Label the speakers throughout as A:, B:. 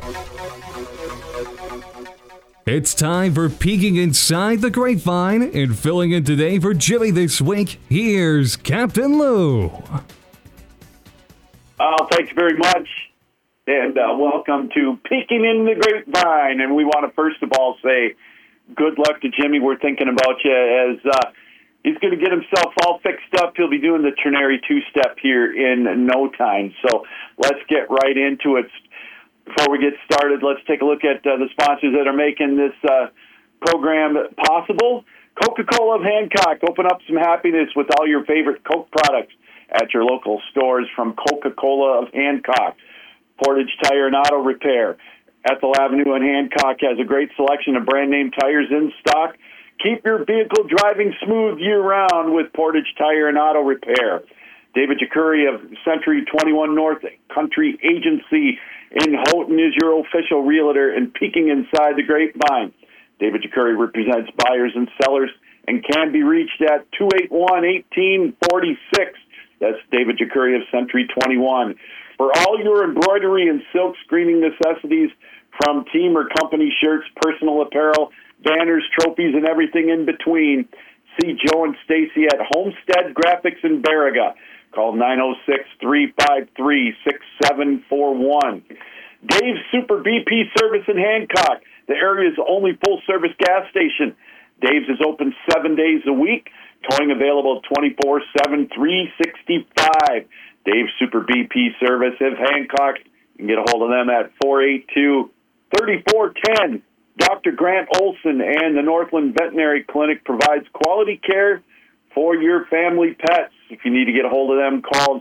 A: It's time for Peeking Inside the Grapevine, and filling in today for Jimmy this week, here's Captain Lou.
B: Thanks very much, and welcome to Peeking in the Grapevine. And we want to first of all say good luck to Jimmy. We're thinking about you as he's going to get himself all fixed up. He'll be doing the Trinary two-step here in no time. So let's get right into it. Before we get started, let's take a look at the sponsors that are making this program possible. Coca-Cola of Hancock. Open up some happiness with all your favorite Coke products at your local stores from Coca-Cola of Hancock. Portage Tire and Auto Repair. Ethel Avenue in Hancock has a great selection of brand-name tires in stock. Keep your vehicle driving smooth year-round with Portage Tire and Auto Repair. David Jacuri of Century 21 North Country Agency in Houghton is your official realtor and Peeking Inside the Grapevine. David Jacuri represents buyers and sellers and can be reached at 281-1846. That's David Jacuri of Century 21. For all your embroidery and silk screening necessities, from team or company shirts, personal apparel, banners, trophies, and everything in between, see Joe and Stacy at Homestead Graphics in Baraga. Call 906-353-6741. Dave's Super BP Service in Hancock, the area's only full-service gas station. Dave's is open 7 days a week. Towing available 24/7, 365. Dave's Super BP Service of Hancock. You can get a hold of them at 482-3410. Dr. Grant Olson and the Northland Veterinary Clinic provides quality care for your family pets. If you need to get a hold of them, call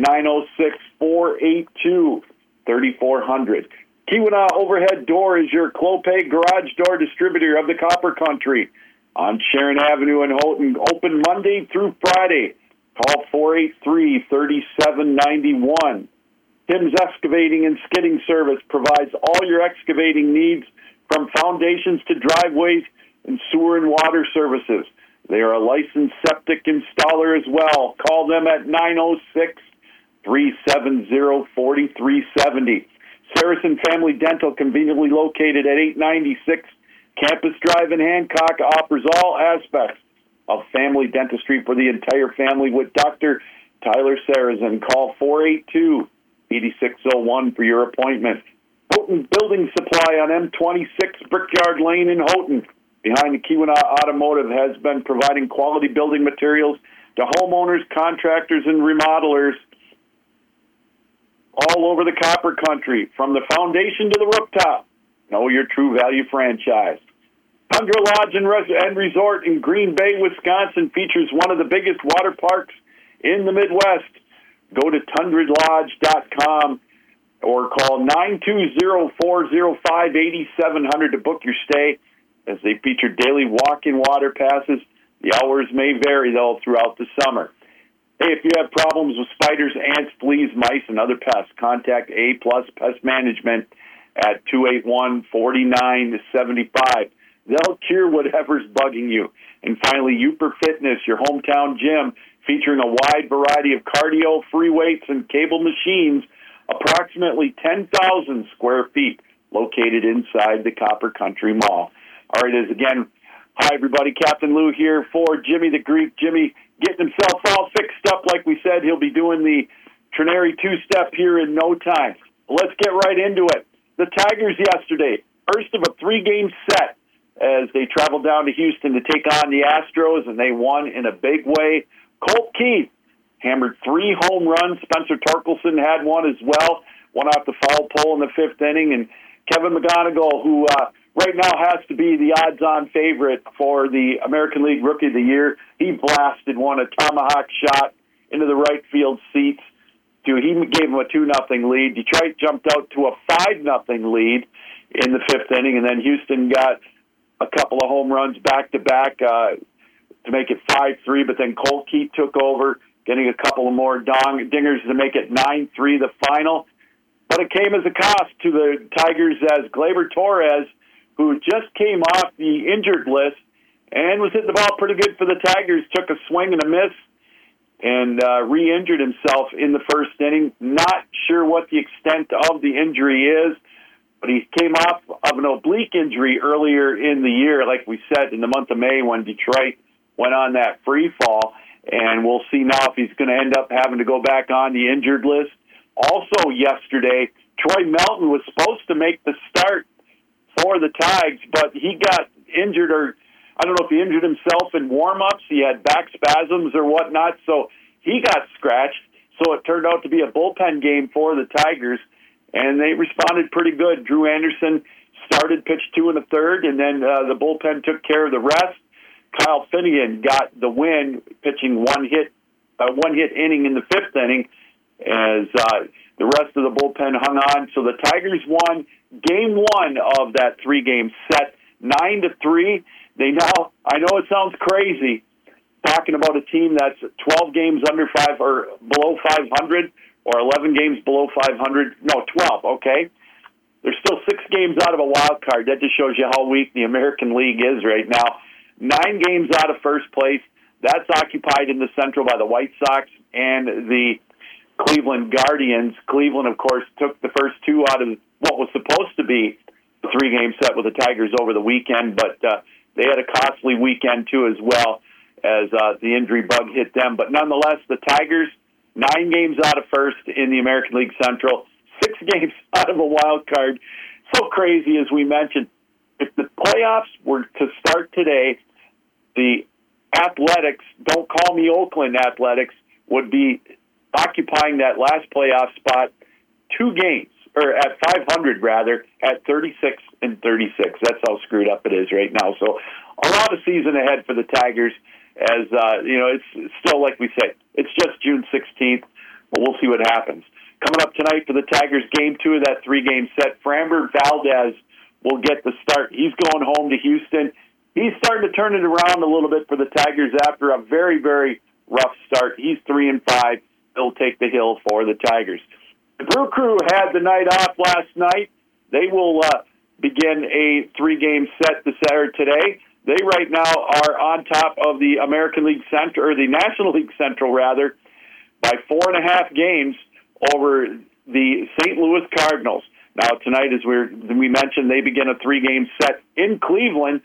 B: 906-482-3400. Keweenaw Overhead Door is your Clopay garage door distributor of the Copper Country on Sharon Avenue in Houghton. Open Monday through Friday. Call 483-3791. Tim's Excavating and Skidding Service provides all your excavating needs from foundations to driveways and sewer and water services. They are a licensed septic installer as well. Call them at 906-370-4370. Saracen Family Dental, conveniently located at 896 Campus Drive in Hancock, offers all aspects of family dentistry for the entire family with Dr. Tyler Saracen. Call 482-8601 for your appointment. Houghton Building Supply on M26 Brickyard Lane in Houghton, behind the Keweenaw Automotive, has been providing quality building materials to homeowners, contractors, and remodelers all over the Copper Country, from the foundation to the rooftop. Know your True Value franchise. Tundra Lodge and Resort in Green Bay, Wisconsin features one of the biggest water parks in the Midwest. Go to tundradlodge.com or call 920-405-8700 to book your stay, as they feature daily walk-in water passes. The hours may vary, though, throughout the summer. Hey, if you have problems with spiders, ants, fleas, mice, and other pests, contact A-Plus Pest Management at 281-4975. They'll cure whatever's bugging you. And finally, Uper Fitness, your hometown gym, featuring a wide variety of cardio, free weights, and cable machines, approximately 10,000 square feet, located inside the Copper Country Mall. All right, again, hi, everybody. Captain Lou here for Jimmy the Greek. Jimmy getting himself all fixed up. Like we said, he'll be doing the Trinary two-step here in no time. Let's get right into it. The Tigers yesterday, first of a three-game set, as they traveled down to Houston to take on the Astros, and they won in a big way. Colt Keith hammered 3 home runs. Spencer Torkelson had one as well, one off the foul pole in the 5th inning. And Kevin McGonigal, who right now has to be the odds-on favorite for the American League Rookie of the Year, he blasted one, a tomahawk shot into the right field seats. He gave him a 2-0 lead. Detroit jumped out to a 5-0 lead in the 5th inning, and then Houston got a couple of home runs back-to-back to make it 5-3, but then Colt Keith took over, getting a couple of more dingers to make it 9-3 the final. But it came as a cost to the Tigers, as Gleyber Torres, who just came off the injured list and was hitting the ball pretty good for the Tigers, took a swing and a miss and re-injured himself in the 1st inning. Not sure what the extent of the injury is, but he came off of an oblique injury earlier in the year, like we said, in the month of May when Detroit went on that free fall. And we'll see now if he's going to end up having to go back on the injured list. Also yesterday, Troy Melton was supposed to make the start for the Tigers, but he got injured, or I don't know if he injured himself in warm-ups. He had back spasms or whatnot, so he got scratched. So it turned out to be a bullpen game for the Tigers, and they responded pretty good. Drew Anderson started, pitched 2 1/3, and then the bullpen took care of the rest. Kyle Finnegan got the win, pitching one hit inning in the 5th inning, as the rest of the bullpen hung on. So the Tigers won Game 1 of that 3-game set, 9-3. They now, I know it sounds crazy, talking about a team that's 12 games under 5 or below 500, or 11 games below 500. No, 12. Okay, they're still 6 games out of a wild card. That just shows you how weak the American League is right now. 9 games out of first place. That's occupied in the Central by the White Sox and the Cleveland Guardians. Cleveland, of course, took the first 2 out of what was supposed to be a 3-game set with the Tigers over the weekend, but they had a costly weekend, too, as well, as the injury bug hit them. But nonetheless, the Tigers, 9 games out of first in the American League Central, 6 games out of a wild card. So crazy, as we mentioned. If the playoffs were to start today, the Athletics, don't call me Oakland Athletics, would be occupying that last playoff spot 2 games, or at 500 rather, at 36 and 36. That's how screwed up it is right now. So a lot of season ahead for the Tigers, as it's still, like we said, it's just June 16th, but we'll see what happens. Coming up tonight for the Tigers, Game 2 of that 3-game set, Framber Valdez will get the start. He's going home to Houston. He's starting to turn it around a little bit for the Tigers after a very, very rough start. He's 3-5. He'll take the hill for the Tigers. The Brew Crew had the night off last night. They will begin a 3-game set today. They right now are on top of the American League Central, or the National League Central rather, by 4.5 games over the St. Louis Cardinals. Now tonight, as we mentioned, they begin a 3-game set in Cleveland,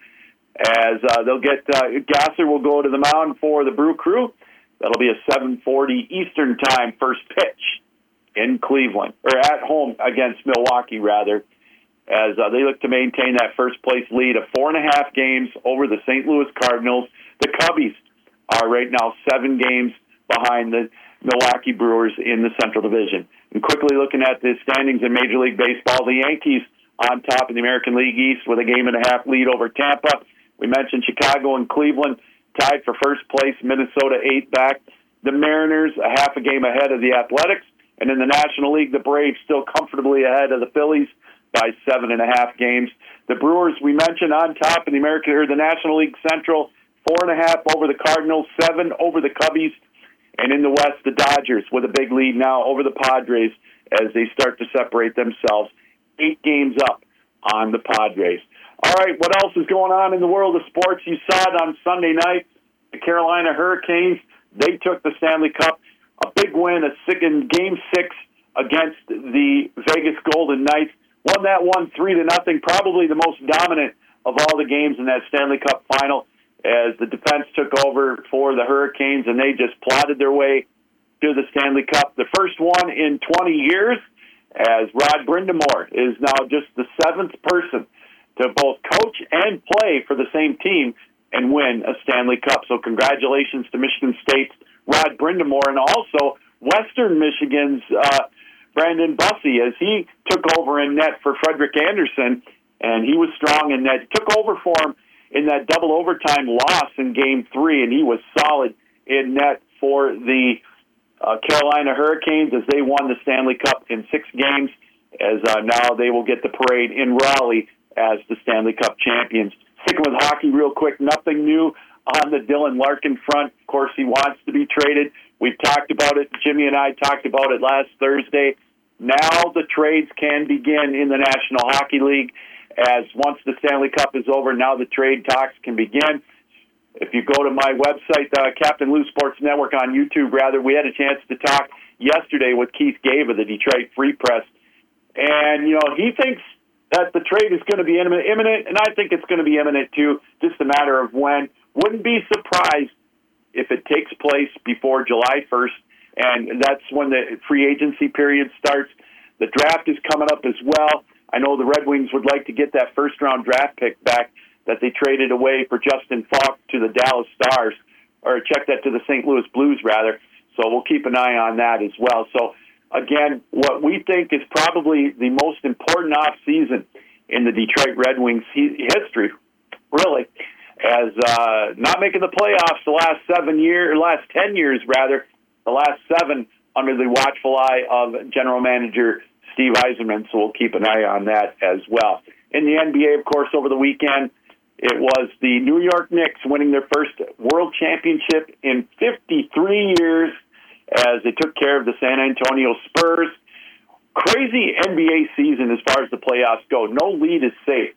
B: as they'll get Gasser will go to the mound for the Brew Crew. That'll be a 7:40 Eastern Time first pitch in Cleveland, or at home against Milwaukee, rather, as they look to maintain that first-place lead of 4.5 games over the St. Louis Cardinals. The Cubbies are right now 7 games behind the Milwaukee Brewers in the Central Division. And quickly looking at the standings in Major League Baseball, the Yankees on top of the American League East with a 1.5 game lead over Tampa. We mentioned Chicago and Cleveland tied for first place, Minnesota 8 back. The Mariners a 0.5 game ahead of the Athletics. And in the National League, the Braves still comfortably ahead of the Phillies by 7.5 games. The Brewers, we mentioned, on top in the National League Central, 4.5 over the Cardinals, 7 over the Cubbies. And in the West, the Dodgers with a big lead now over the Padres as they start to separate themselves. 8 games up on the Padres. All right, what else is going on in the world of sports? You saw it on Sunday night. The Carolina Hurricanes, they took the Stanley Cup. A big win, in Game 6 against the Vegas Golden Knights. Won that one 3-0, probably the most dominant of all the games in that Stanley Cup final, as the defense took over for the Hurricanes, and they just plodded their way to the Stanley Cup. The first one in 20 years, as Rod Brind'Amour is now just the 7th person to both coach and play for the same team and win a Stanley Cup. So congratulations to Michigan State's Rod Brind'Amour, and also Western Michigan's Brandon Bussey, as he took over in net for Frederick Anderson, and he was strong in net. Took over for him in that double overtime loss in Game 3, and he was solid in net for the Carolina Hurricanes as they won the Stanley Cup in 6 games, as now they will get the parade in Raleigh as the Stanley Cup champions. Sticking with hockey real quick, nothing new on the Dylan Larkin front. Of course, he wants to be traded. We've talked about it. Jimmy and I talked about it last Thursday. Now the trades can begin in the National Hockey League, as once the Stanley Cup is over, now the trade talks can begin. If you go to my website, Captain Lou Sports Network on YouTube, rather, we had a chance to talk yesterday with Keith Gave of the Detroit Free Press. And, he thinks that the trade is going to be imminent, and I think it's going to be imminent too, just a matter of when. Wouldn't be surprised if it takes place before July 1st, and that's when the free agency period starts. The draft is coming up as well. I know the Red Wings would like to get that first-round draft pick back that they traded away for Justin Falk to the Dallas Stars, or check that to the St. Louis Blues, rather. So we'll keep an eye on that as well. So, again, what we think is probably the most important offseason in the Detroit Red Wings history, really, as not making the playoffs the last 10 years, the last 7 under the watchful eye of general manager Steve Yzerman, so we'll keep an eye on that as well. In the NBA, of course, over the weekend, it was the New York Knicks winning their first world championship in 53 years as they took care of the San Antonio Spurs. Crazy NBA season as far as the playoffs go. No lead is safe.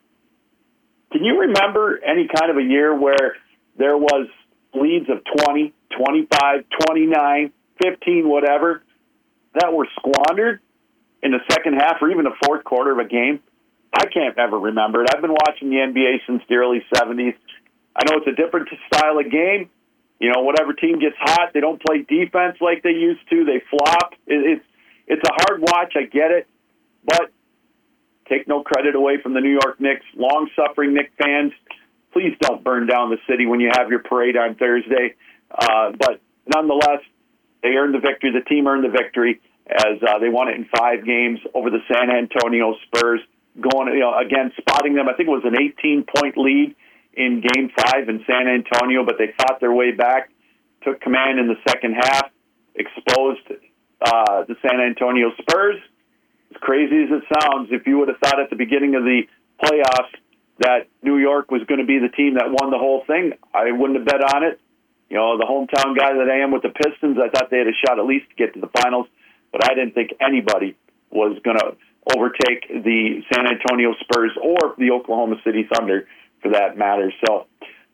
B: Can you remember any kind of a year where there was leads of 20, 25, 29, 15, whatever, that were squandered in the second half or even the fourth quarter of a game? I can't ever remember it. I've been watching the NBA since the early 70s. I know it's a different style of game. You know, whatever team gets hot, they don't play defense like they used to. They flop. It's a hard watch. I get it. But take no credit away from the New York Knicks. Long-suffering Knicks fans, please don't burn down the city when you have your parade on Thursday. But nonetheless, they earned the victory. The team earned the victory as they won it in 5 games over the San Antonio Spurs. Going, again, spotting them. I think it was an 18-point lead in Game 5 in San Antonio, but they fought their way back, took command in the second half, exposed the San Antonio Spurs. As crazy as it sounds, if you would have thought at the beginning of the playoffs that New York was going to be the team that won the whole thing, I wouldn't have bet on it. You know, the hometown guy that I am with the Pistons, I thought they had a shot at least to get to the finals, but I didn't think anybody was going to overtake the San Antonio Spurs or the Oklahoma City Thunder, for that matter. So,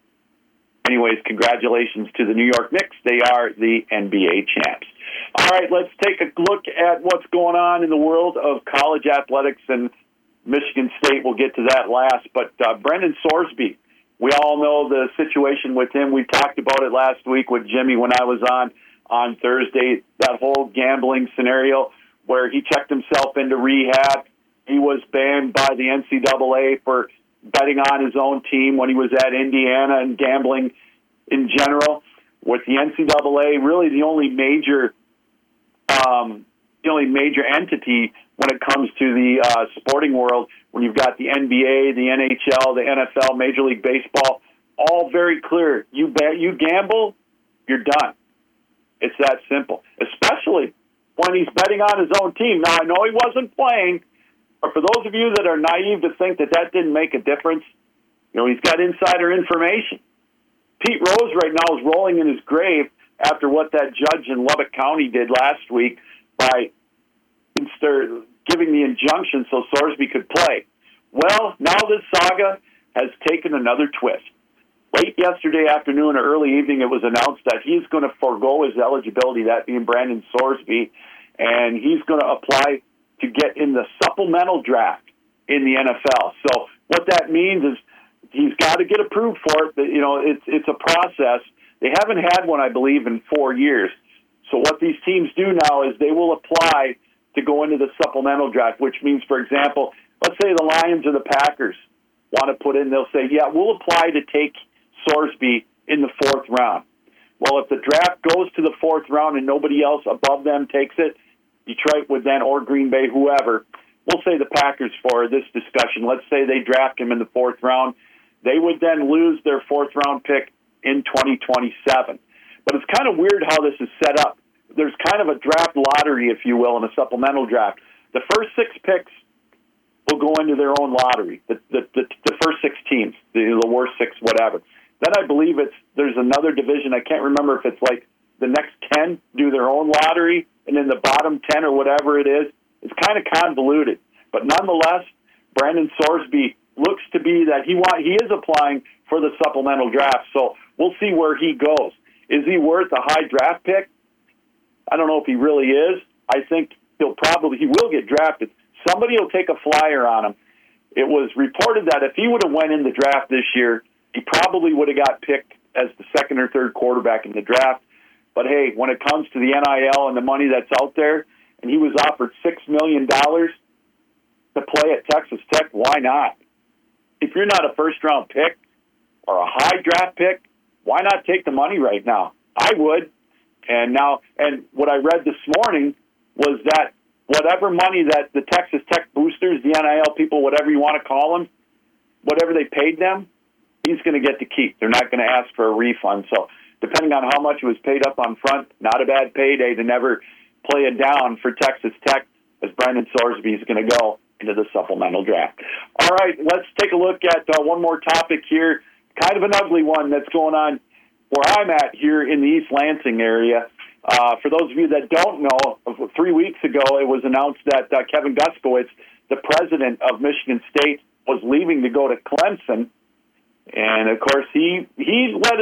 B: anyways, congratulations to the New York Knicks. They are the NBA champs. All right, let's take a look at what's going on in the world of college athletics, and Michigan State. We'll get to that last. But Brendan Sorsby, we all know the situation with him. We talked about it last week with Jimmy when I was on Thursday, that whole gambling scenario where he checked himself into rehab. He was banned by the NCAA for betting on his own team when he was at Indiana and gambling in general. With the NCAA, really the only major entity when it comes to the sporting world, when you've got the NBA, the NHL, the NFL, Major League Baseball, all very clear. You gamble, you're done. It's that simple, especially when he's betting on his own team. Now, I know he wasn't playing, but for those of you that are naive to think that didn't make a difference, he's got insider information. Pete Rose right now is rolling in his grave after what that judge in Lubbock County did last week by giving the injunction so Sorsby could play. Well, now this saga has taken another twist. Late yesterday afternoon or early evening, it was announced that he's going to forego his eligibility, that being Brandon Sorsby, and he's going to apply to get in the supplemental draft in the NFL. So what that means is he's got to get approved for it. It's a process. They haven't had one, I believe, in 4 years. So what these teams do now is they will apply to go into the supplemental draft, which means, for example, let's say the Lions or the Packers want to put in, they'll say, yeah, we'll apply to take Sorsby in the 4th round. Well, if the draft goes to the 4th round and nobody else above them takes it, Detroit would then, or Green Bay, whoever, we'll say the Packers for this discussion, let's say they draft him in the 4th round, they would then lose their 4th round pick in 2027. But it's kind of weird how this is set up. There's kind of a draft lottery, if you will, in a supplemental draft. The first 6 picks will go into their own lottery, the first 6 teams, the worst 6, whatever. Then I believe there's another division. I can't remember if it's like the next 10 do their own lottery, and then the bottom 10 or whatever it is. It's kind of convoluted. But nonetheless, Brandon Sorsby looks to be that he is applying for the supplemental draft. So we'll see where he goes. Is he worth a high draft pick? I don't know if he really is. I think he will get drafted. Somebody will take a flyer on him. it was reported that if he would have went in the draft this year, he probably would have got picked as the second or third quarterback in the draft. But, hey, when it comes to the NIL and the money that's out there, and he was offered $6 million to play at Texas Tech, why not? If you're not a first-round pick or a high draft pick, why not take the money right now? I would. And what I read this morning was that whatever money that the Texas Tech boosters, the NIL people, whatever you want to call them, whatever they paid them, he's going to get to keep. They're not going to ask for a refund. So depending on how much it was paid up on front, not a bad payday to never play it down for Texas Tech, as Brandon Sorsby is going to go into the supplemental draft. All right, let's take a look at one more topic here, kind of an ugly one that's going on where I'm at here in the East Lansing area. For those of you that don't know, 3 weeks ago it was announced that Kevin Guskowitz, the president of Michigan State, was leaving to go to Clemson, and of course he let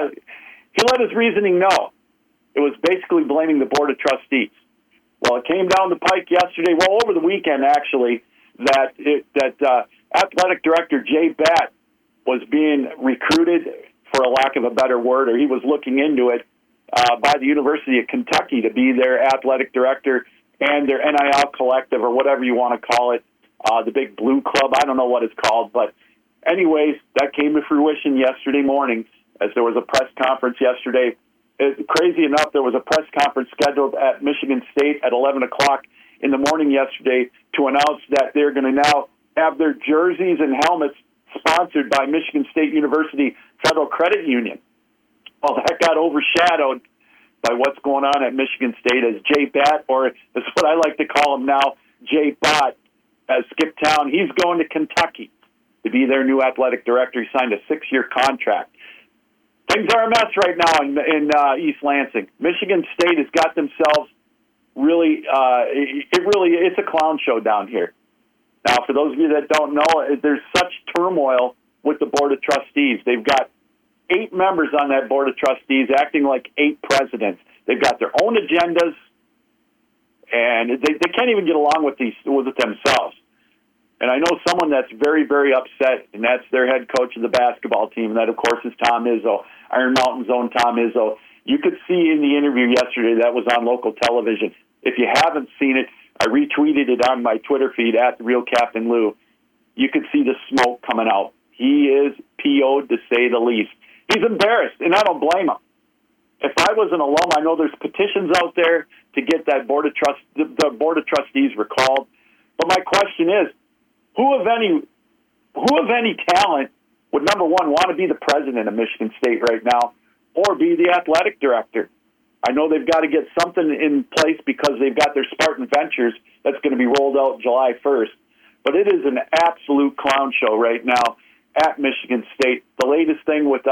B: his reasoning know. It was basically blaming the Board of Trustees. Well, it came down the pike yesterday, over the weekend actually, that athletic director Jay Batt was being recruited, for a lack of a better word, or he was looking into it, by the University of Kentucky to be their athletic director and their NIL collective, or whatever you want to call it, the Big Blue Club. I don't know what it's called, but anyways, that came to fruition yesterday morning as there was a press conference yesterday. Crazy enough, there was a press conference scheduled at Michigan State at 11 o'clock in the morning yesterday to announce that they're going to now have their jerseys and helmets sponsored by Michigan State University Federal Credit Union. Well, that got overshadowed by what's going on at Michigan State as Jay Batt, or as what I like to call him now, Jay Bott, has skipped town. He's going to Kentucky to be their new athletic director. He signed a 6-year contract. Things are a mess right now in East Lansing. Michigan State has got themselves really, it's a clown show down here. Now, for those of you that don't know, there's such turmoil with the Board of Trustees. They've got 8 members on that Board of Trustees acting like 8 presidents. They've got their own agendas, and they can't even get along with themselves. And I know someone that's very, very upset, and that's their head coach of the basketball team, and that, of course, is Tom Izzo, Iron Mountain's own Tom Izzo. You could see in the interview yesterday that was on local television. If you haven't seen it, I retweeted it on my Twitter feed at The Real Captain Lou. You could see the smoke coming out. He is PO'd, to say the least. He's embarrassed, and I don't blame him. If I was an alum, I know there's petitions out there to get that the Board of Trustees recalled. But my question is, who of any talent would, number one, want to be the president of Michigan State right now, or be the athletic director? I know they've got to get something in place because they've got their Spartan Ventures that's going to be rolled out July 1st. But it is an absolute clown show right now at Michigan State. The latest thing with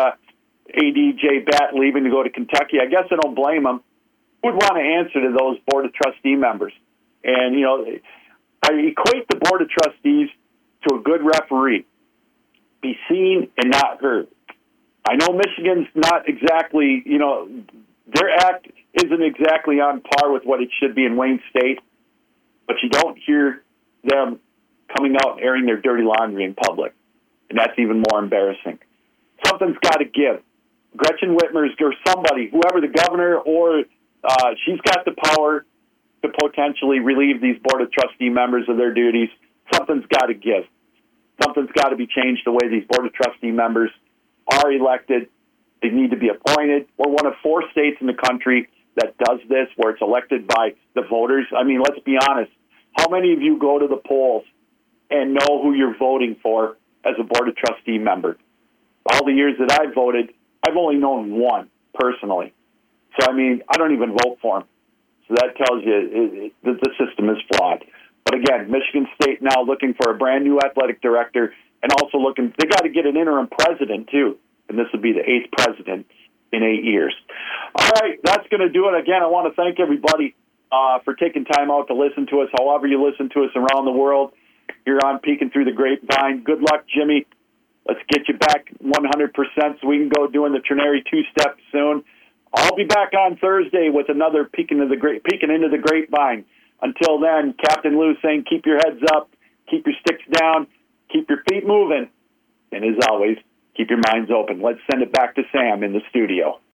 B: AD Batt leaving to go to Kentucky, I guess I don't blame him. Who would want to answer to those Board of Trustee members? And, I equate the Board of Trustees to a good referee. Be seen and not heard. I know Michigan's not exactly, their act isn't exactly on par with what it should be in Wayne State, but you don't hear them coming out and airing their dirty laundry in public, and that's even more embarrassing. Something's got to give. Gretchen Whitmer's or somebody, whoever the governor, or she's got the power to potentially relieve these Board of Trustee members of their duties. Something's got to give. Something's got to be changed the way these Board of Trustee members are elected. They need to be appointed. We're one of 4 states in the country that does this, where it's elected by the voters. I mean, let's be honest. How many of you go to the polls and know who you're voting for as a Board of Trustee member? All the years that I've voted, I've only known one personally. So, I don't even vote for him. So that tells you that the system is flawed. But again, Michigan State now looking for a brand new athletic director, and also they got to get an interim president too. And this would be the 8th president in 8 years. All right, that's going to do it. Again, I want to thank everybody for taking time out to listen to us, however you listen to us around the world. You're on Peeking Through the Grapevine. Good luck, Jimmy. Let's get you back 100% so we can go doing the Trinary 2-step soon. I'll be back on Thursday with another Peeking into the Grapevine. Until then, Captain Lou saying keep your heads up, keep your sticks down, keep your feet moving, and as always, keep your minds open. Let's send it back to Sam in the studio.